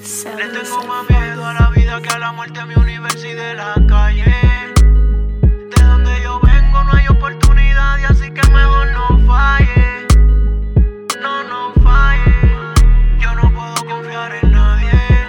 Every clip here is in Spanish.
Le tengo más miedo a la vida que a la muerte, mi universo y de la calle. De donde yo vengo no hay oportunidad y así que mejor no falle. No falle. Yo no puedo confiar en nadie.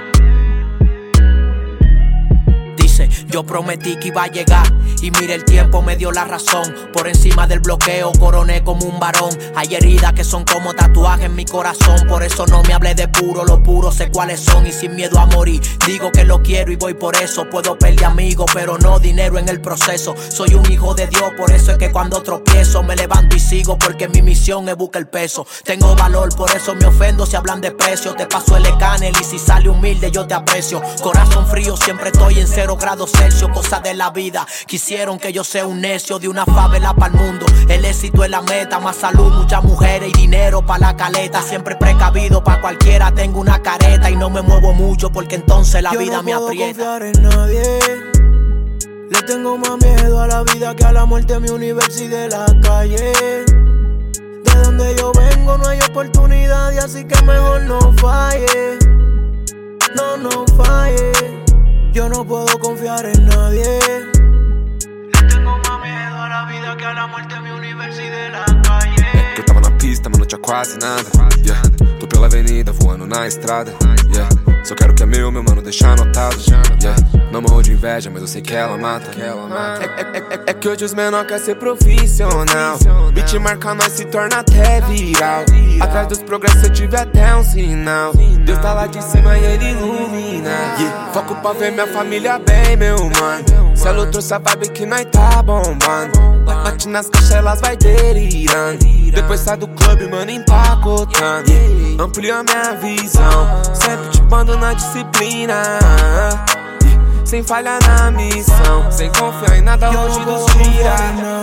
Dice, yo prometí que iba a llegar y mire el tiempo me dio la razón. Por encima del bloqueo coroné como un varón. Hay heridas que son como tatuajes en mi corazón. Por eso no me hablé de puro, lo puro sé cuáles son. Y sin miedo a morir, digo que lo quiero y voy por eso. Puedo perder amigos, pero no dinero en el proceso. Soy un hijo de Dios, por eso es que cuando tropiezo me levanto y sigo, porque mi misión es buscar el peso. Tengo valor, por eso me ofendo si hablan de precio. Te paso el escáner y si sale humilde yo te aprecio. Corazón frío, siempre estoy en 0 grados Celsius. Cosas de la vida, quisieron que yo sea un necio. De una favela para el mundo, el éxito es la meta. Más salud, muchas mujeres y dinero pa' la caleta. Siempre precavido, pa' cualquiera tengo una careta. Y no me muevo mucho porque entonces la vida me aprieta. Yo no puedo confiar en nadie. Le tengo más miedo a la vida que a la muerte, mi universo y de la calle. De donde yo vengo no hay oportunidad y así que mejor no falle. No falle. Yo no puedo confiar en nadie. Le tengo más miedo a la vida que a la muerte, mi universo y de la calle. Eu tava na pista, mas não tinha quase nada, yeah. Tô pela avenida, voando na estrada, yeah. Só quero que é meu mano, deixar anotado, yeah. Não morro de inveja, mas eu sei que ela mata. É que hoje os menor quer ser profissional. Beat marca nós se torna até viral. Atrás dos progressos eu tive até um sinal. Deus tá lá de cima e ele ilumina, yeah. Foco pra ver minha família bem, meu mano. Celo trouxe a vibe que nós tá bombando. Bate nas caixas, elas vai delirando. Depois sai do clube, mano, empacotando, yeah. Amplia minha visão, sempre te bando na disciplina, yeah. Sem falha na missão, sem confiar em nada longe dos tiras.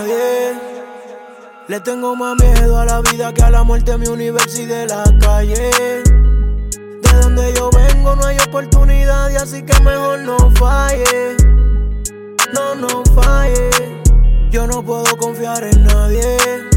Le tengo más miedo a la vida que a la muerte, mi universo y de la calle. De donde yo vengo no hay oportunidad y así que mejor no falle. No falle. Yo no puedo confiar en nadie.